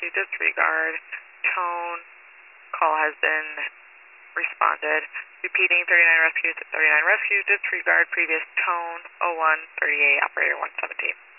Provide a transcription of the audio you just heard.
rescue, disregard, tone, call has been responded. Repeating 39 rescue, disregard previous tone, 0138, operator 117.